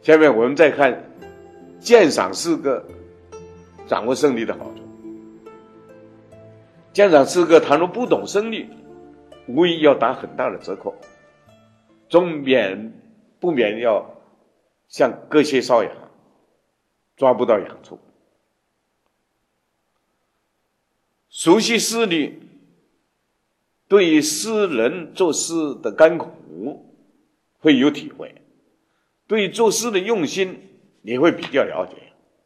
下面我们再看鉴赏诗歌掌握声律的好处。鉴赏诗歌倘若不懂声律，无疑要打很大的折扣，不免要像割靴搔痒，抓不到痒处。熟悉诗律，对于诗人作诗的甘苦会有体会，对于作诗的用心也会比较了解，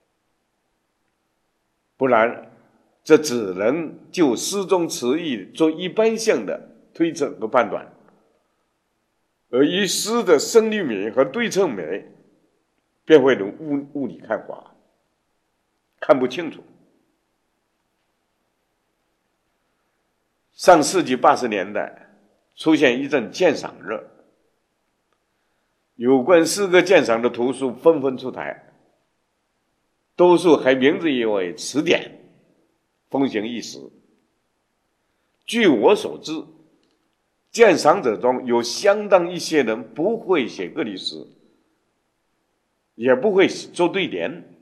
不然这只能就诗中词意做一般性的推测和判断，而一诗的声律美和对称美便会雾里看花，看不清楚。上世纪80年代出现一阵鉴赏热，有关诗歌鉴赏的图书纷纷出台，多数还名字以为词典，风行一时。据我所知，鉴赏者中有相当一些人不会写歌律诗，也不会做对联，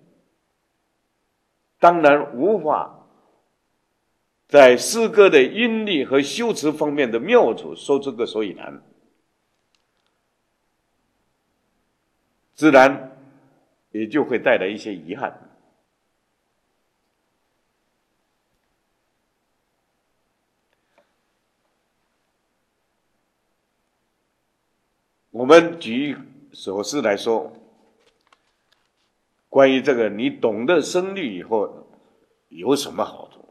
当然无法在诗歌的音律和修辞方面的妙处说出个所以然，自然也就会带来一些遗憾。我们举首诗来说，关于这个你懂得声律以后有什么好处？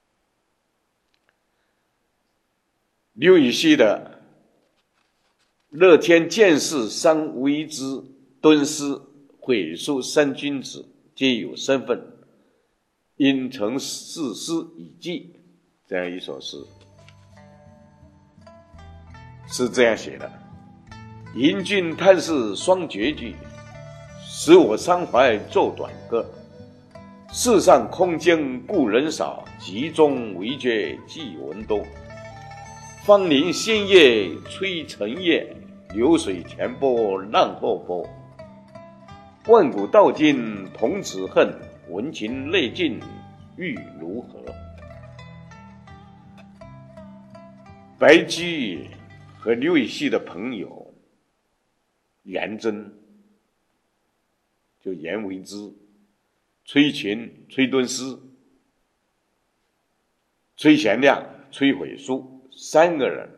刘禹锡的乐天见世伤无一之，敦师毁书三君子，皆有身份，因成世诗以记，这样一首诗是这样写的：吟君叹世双绝句，使我伤怀作短歌。世上空经故人少，集中惟觉寄文多。芳林新叶吹尘叶，流水前波浪后波。万古到今同此恨，闻情泪尽欲如何？白居和刘禹锡的朋友颜真，就颜为之、崔群、崔敦师、崔贤亮、崔悔书三个人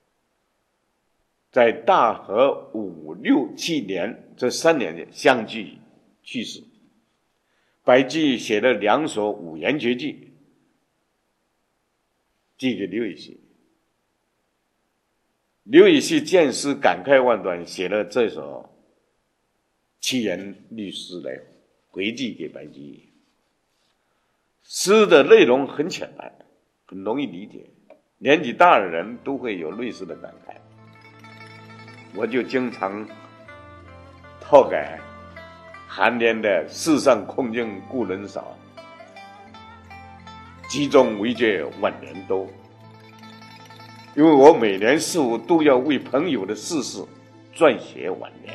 在大和5、6、7年这3年相继去世。白居写了2首五言绝句寄给刘禹锡，刘禹锡见诗感慨万端，写了这首7言律诗来回寄给白居。诗的内容很浅白，很容易理解，年纪大的人都会有类似的感慨。我就经常套改韩联的世上空经故人少，集中惟觉晚年多。因为我每年似乎都要为朋友的逝世撰写晚年，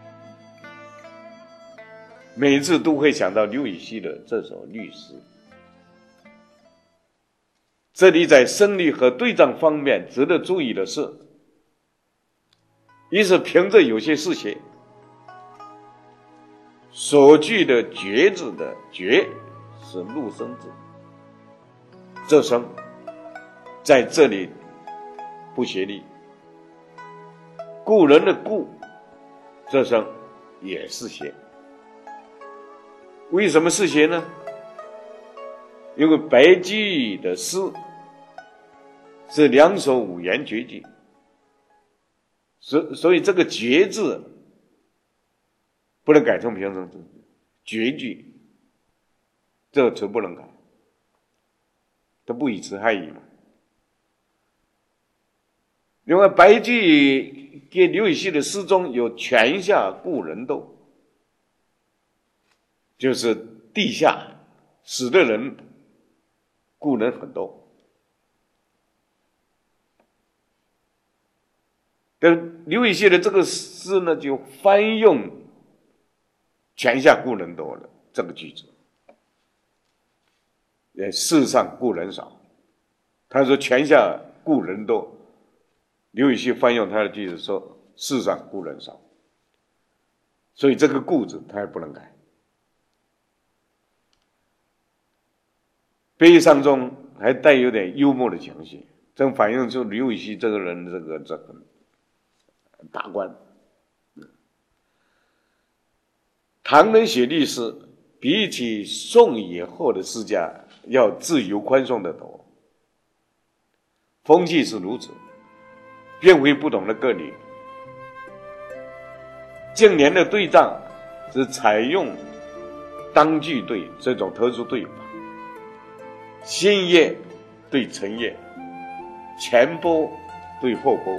每次都会想到刘禹锡的这首律诗。这里在声律和对仗方面值得注意的是，一是凭着有些事情所句的绝字的绝是入声字，这声在这里不协力，故人的故这声也是谐。为什么是谐呢？因为白居易的诗是2首五言绝句，所以这个绝字不能改成平声字，绝句这个词不能改，它不以词害意嘛。另外，白居易给刘禹锡的诗中有泉下故人斗，就是地下死的人故人很多。但刘禹锡的这个诗呢，就翻用泉下故人多的这个句子，世上故人少。他说泉下故人多，刘禹锡翻用他的句子说世上故人少，所以这个故字他也不能改。悲伤中还带有点幽默的情绪，正反映出刘禹锡这个人这个达观。唐人写历史比起宋以后的诗家要自由宽松得多，风气是如此，并非不同的个例。近年的对仗是采用当句对这种特殊对法，新叶对陈叶，前波对后波，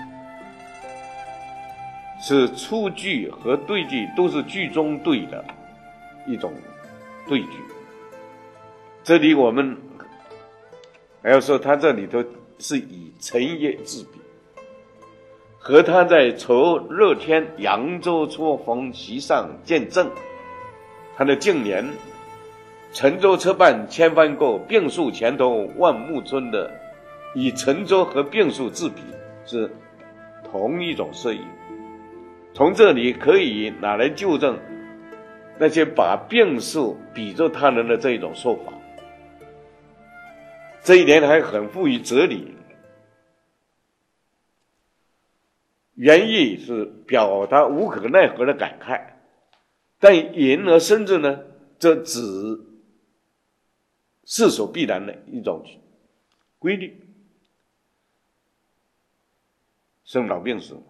是出句和对句都是句中对的一种对句。这里我们还要说，他这里头是以陈叶自比，和他在酬热天扬州初逢席上见证，他的近年沉舟车半千帆过，病树前头万木春的以沉舟和病树自比是同一种色意。从这里可以拿来纠正那些把病树比作他人的这一种说法。这一点还很富于哲理，原意是表达无可奈何的感慨，但言而深之呢，这只是所必然的一种规律。生老病死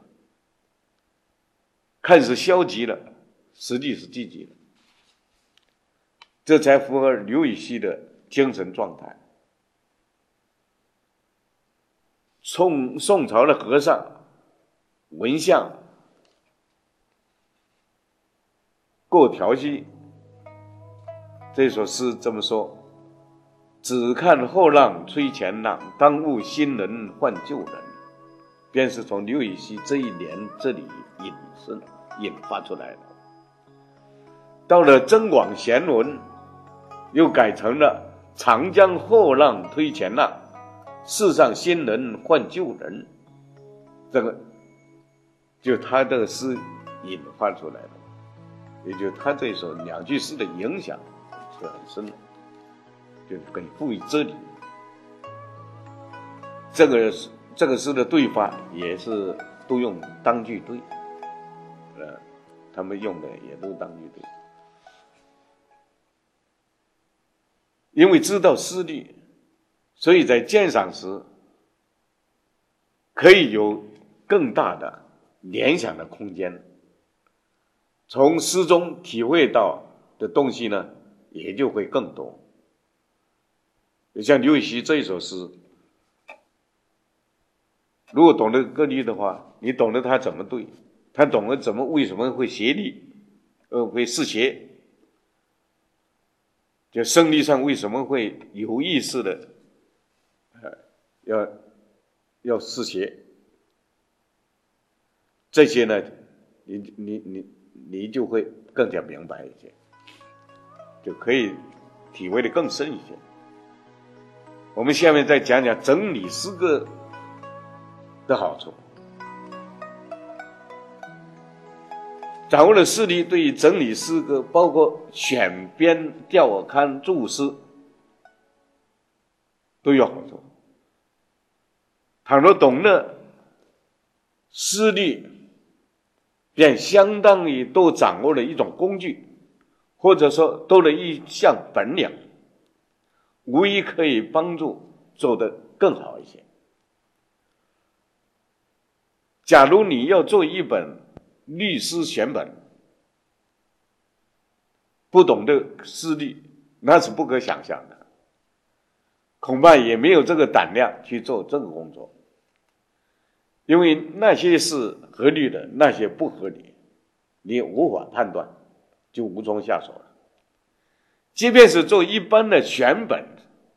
看似消极了，实际是积极的，这才符合刘禹锡的精神状态。宋朝的和尚文相过调戏这首诗这么说：只看后浪推前浪，当悟新人换旧人，便是从刘禹锡这一联这里引发出来的。到了增广贤文，又改成了长江后浪推前浪，世上新人换旧人，这个就他这个诗引发出来的，也就是他这首两句诗的影响是很深的，就很富于哲理。这个诗的对法也是都用当句对，他们用的也都是当句对，因为知道诗律，所以在鉴赏时可以有更大的联想的空间，从诗中体会到的东西呢也就会更多。像刘禹锡这一首诗，如果懂得格律的话，你懂得他怎么对，他懂得为什么会协力会失协，就声律上为什么会有意识的要失协，这些呢你就会更加明白一些，就可以体会的更深一些。我们下面再讲讲整理诗歌的好处。掌握了诗律，对于整理诗歌，包括选编、调刊、注释，都有好处。倘若懂了诗律，便相当于都掌握了一种工具，或者说多了一项本领，无疑可以帮助做得更好一些。假如你要做一本律诗选本，不懂得诗律，那是不可想象的，恐怕也没有这个胆量去做这个工作，因为那些是合理的，那些不合理，你无法判断，就无从下手了。即便是做一般的选本，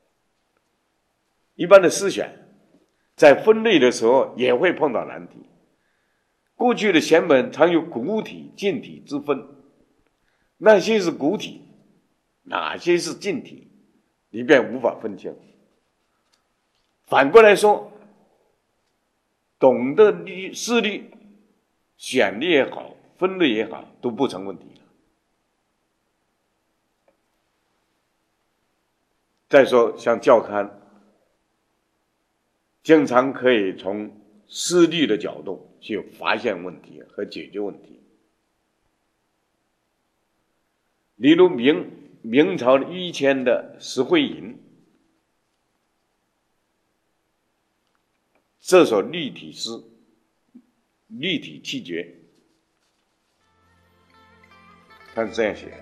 一般的诗选，在分类的时候也会碰到难题。过去的选本常有古体近体之分， 哪些是古体，哪些是近体，你便无法分清。反过来说，懂得诗律、选律也好，分类也好，都不成问题了。再说像教刊，经常可以从诗律的角度去发现问题和解决问题。例如明朝于谦的《石会吟》，这首律体诗，律体气绝，他是这样写的：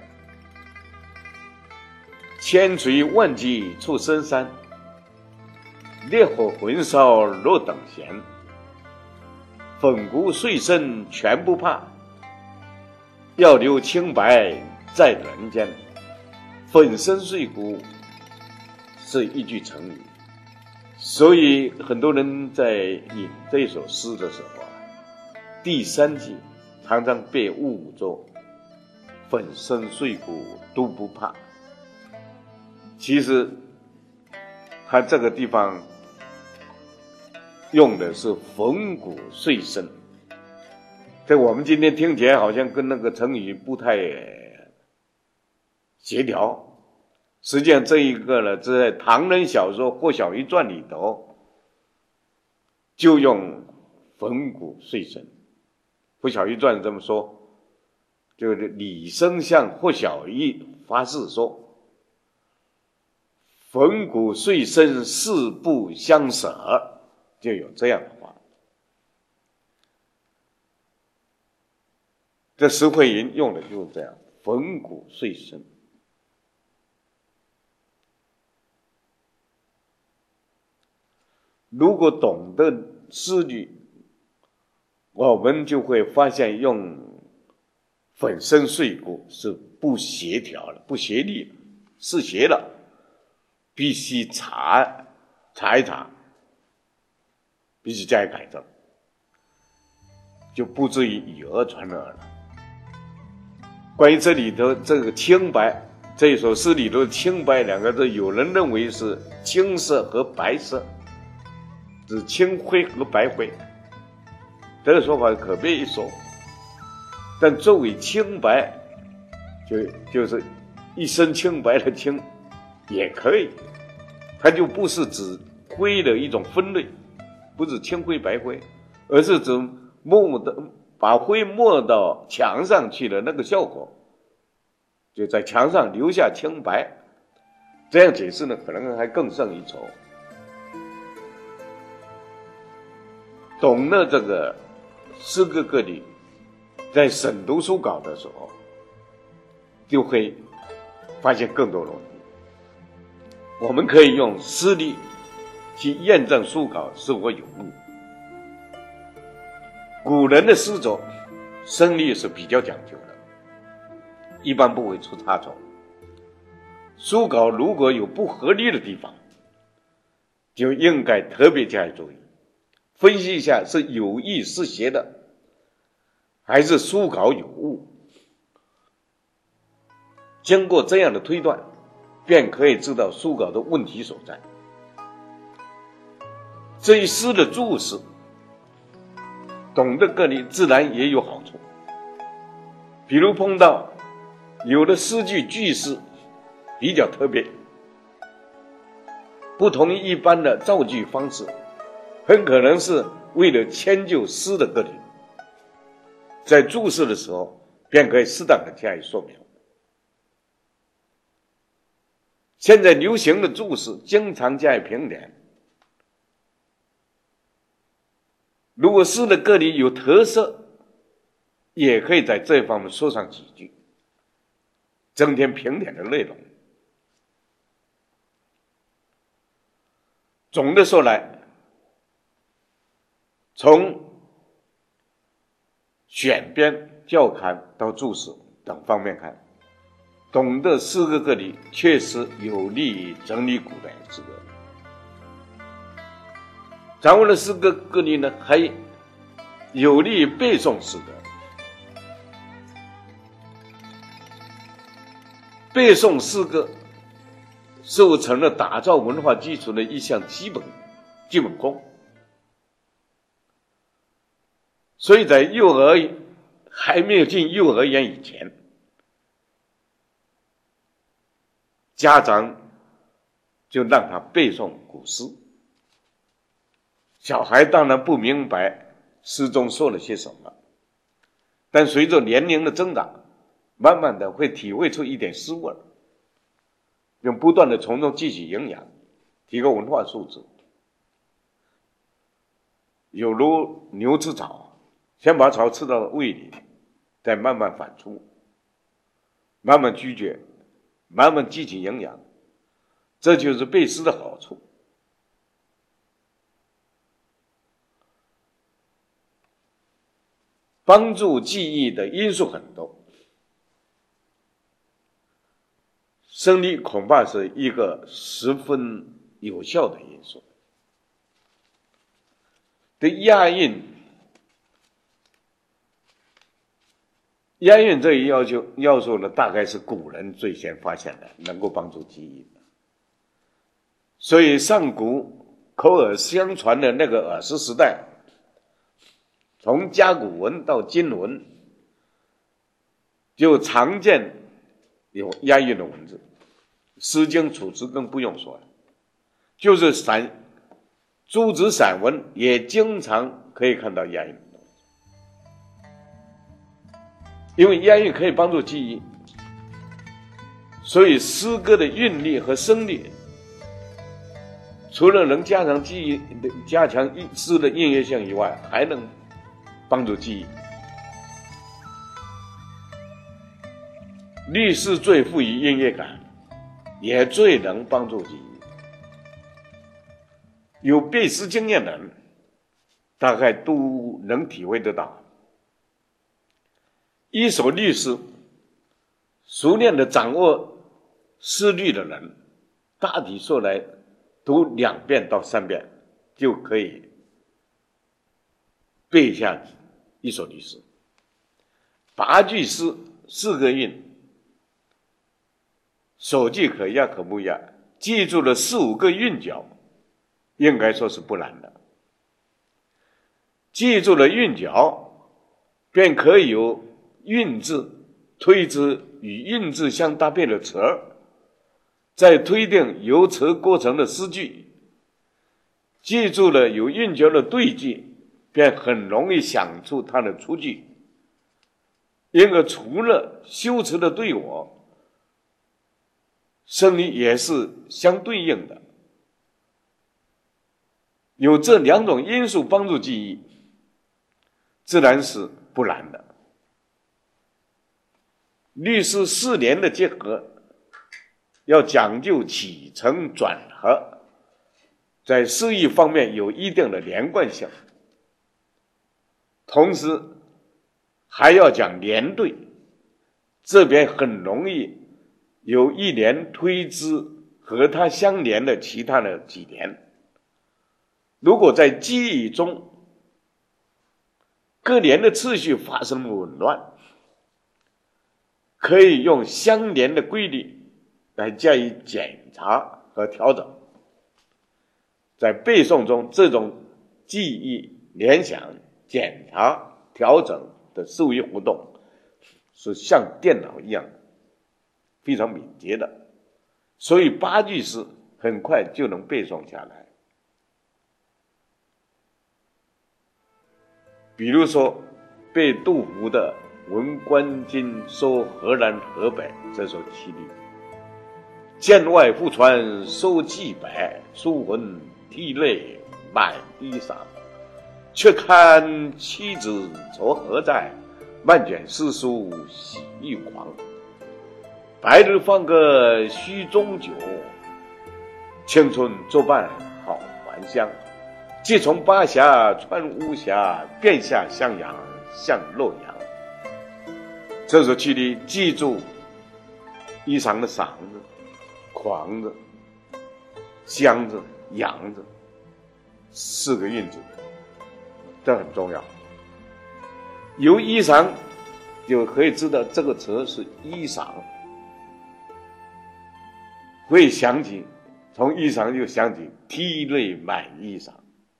千锤万击出深山，烈火焚烧若等闲。粉骨碎身全不怕，要留清白在人间。粉身碎骨是一句成语，所以很多人在引这首诗的时候第三句常常被误误作粉身碎骨都不怕。其实他这个地方用的是粉骨碎身，在我们今天听起来好像跟那个成语不太协调。实际上这一个呢，这在唐人小说《霍小玉传》里头就用粉骨碎身。霍小玉传这么说，就是李生向霍小玉发誓说，粉骨碎身誓不相舍，就有这样的话。这石会吟用的就是这样，粉骨碎身。如果懂得诗律，我们就会发现用粉身碎骨是不协调了，不协力了，失协了，必须查一查，必须加以改正，就不至于以讹传讹了。关于这里头这个青白，这首诗里头的青白两个字，有人认为是青色和白色，指青灰和白灰，这个说法可别一说。但作为青白，就是一身清白的清也可以，它就不是指灰的一种分类，不是青灰白灰，而是指把灰抹到墙上去的那个效果，就在墙上留下青白。这样解释呢，可能还更胜一筹。懂了这个诗歌个例，在审读书稿的时候，就会发现更多的问题。我们可以用诗律去验证书稿是否有误。古人的诗作声律是比较讲究的，一般不会出差错。书稿如果有不合理的地方，就应该特别加以注意，分析一下是有意失邪的，还是书稿有误。经过这样的推断，便可以知道书稿的问题所在。这一诗的注释，懂得个例自然也有好处。比如碰到有的诗句句式比较特别，不同于一般的造句方式，很可能是为了迁就诗的个例，在注释的时候便可以适当的加以说明。现在流行的注释经常加以评点，如果诗的个例有特色，也可以在这方面说上几句，增添评点的内容。总的说来，从选编、校勘到注释等方面看，懂得诗歌个例确实有利于整理古代诗歌。掌握了诗歌个例呢，还有利于背诵诗歌。 背诵诗歌似乎成了打造文化基础的一项基本功。所以在还没有进幼儿园以前，家长就让他背诵古诗。小孩当然不明白诗中说了些什么，但随着年龄的增长，慢慢的会体会出一点诗味，并不断的从中汲取营养，提高文化素质。有如牛吃草，先把草吃到胃里，再慢慢反刍，慢慢咀嚼，慢慢汲取营养，这就是背诗的好处。帮助记忆的因素很多，声律恐怕是一个十分有效的因素。对押韵这一要素呢，大概是古人最先发现的，能够帮助记忆的。所以上古口耳相传的那个耳石时代，从甲骨文到金文，就常见有押韵的文字，《诗经》《楚辞》更不用说了，就是诸子散文也经常可以看到押韵，因为押韵可以帮助记忆，所以诗歌的韵律和声律，除了能加强记忆、加强诗的音乐性以外，还能帮助记忆。律诗最富于音乐感，也最能帮助记忆。有背诗经验的人，大概都能体会得到，一首律诗，熟练的掌握诗律的人，大体说来读2遍到3遍就可以背下一首律诗。8句诗4个韵，手句可押可不押，记住了4、5个韵脚，应该说是不难的。记住了韵脚，便可以由韵字推之与韵字相搭配的词儿，再推定由词构成的诗句。记住了有韵脚的对句，便很容易想出它的出句。因而除了修辞的对我，声律也是相对应的。有这2种因素帮助记忆，自然是不难的。律诗4联的结合，要讲究起承转合，在诗意方面有一定的连贯性，同时还要讲连对，这边很容易有一联推之和它相连的其他的几联。如果在记忆中各联的次序发生了紊乱，可以用相连的规律来加以检查和调整。在背诵中，这种记忆、联想、检查、调整的思维活动是像电脑一样非常敏捷的，所以8句诗很快就能背诵下来。比如说背杜甫的《闻官军收河南河北》这首七律，剑外复传收蓟白，书文涕泪满衣裳。却看妻子愁何在，漫卷诗书喜欲狂。白日放歌须终酒，青春作伴好还乡。既从巴峡穿巫峡，便下襄阳向洛阳。这首曲里记住衣裳的裳字、狂字、乡字、阳字4个韵字，这很重要。由衣裳就可以知道这个词是衣裳， 会想起，从衣裳就想起涕泪满衣裳。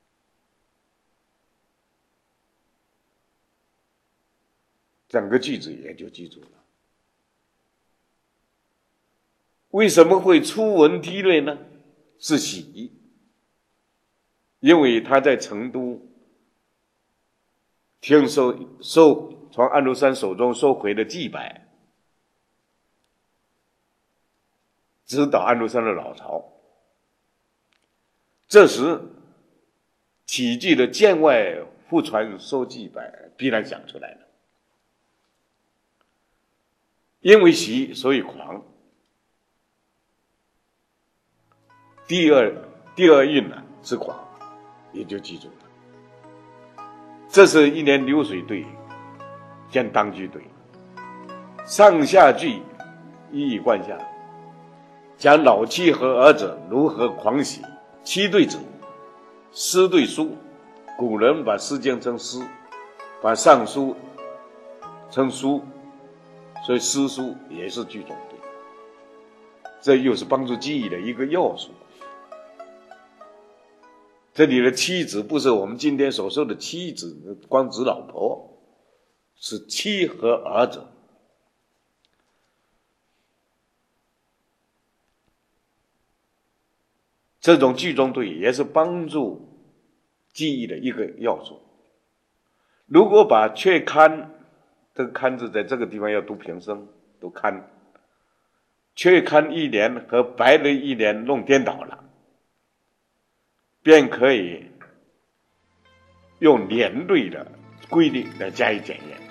整个句子也就记住了。为什么会初闻涕泪呢？是喜，因为他在成都听从安禄山手中收回的祭拜，直捣安禄山的老巢。这时起居的剑外互传收祭拜必然想出来了。因为喜，所以狂。第二韵呢是狂，也就记住了。这是一联流水对兼当句对，上下句一以贯下，讲老妻和儿子如何狂喜。妻对子，诗对书，古人把《诗经》称诗，把《尚书》称书，所以诗书也是句中对，这又是帮助记忆的一个要素。这里的妻子不是我们今天所说的妻子，光指老婆，是妻和儿子。这种句中对也是帮助记忆的一个要素。如果把却堪，这个堪字在这个地方要读平声，读堪，却堪一联和白了一联弄颠倒了，便可以用连缀的规律来加以检验。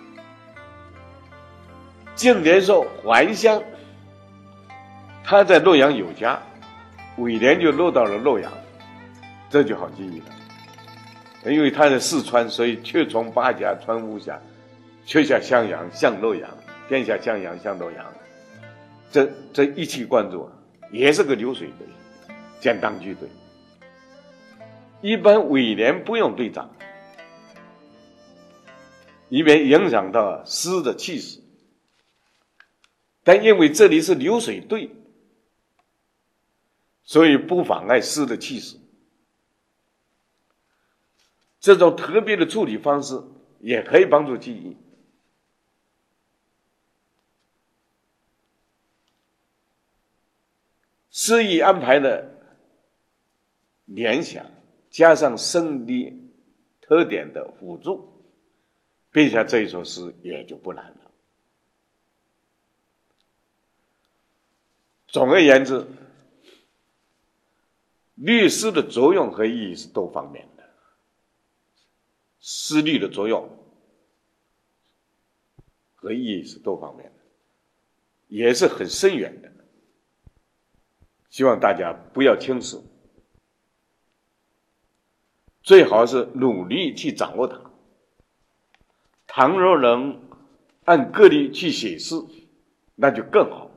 净莲寿还乡，他在洛阳有家，尾联就落到了洛阳，这就好记忆了。因为他在四川，所以却从八家穿巫峡，却下襄阳向洛阳，天下襄阳向洛阳，这一气贯注，也是个流水对兼当句对。一般尾联不用对仗，以免影响到诗的气势，但因为这里是流水对，所以不妨碍诗的气势。这种特别的处理方式也可以帮助记忆。诗意安排的联想，加上声的特点的辅助，背下这一首诗也就不难了。总而言之，律诗的作用和意义是多方面的。诗律的作用和意义是多方面的，也是很深远的。希望大家不要轻视，最好是努力去掌握它。倘若能按个例去写诗，那就更好。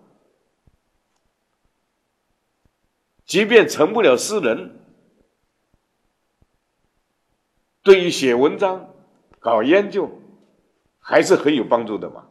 即便成不了诗人，对于写文章、搞研究，还是很有帮助的嘛。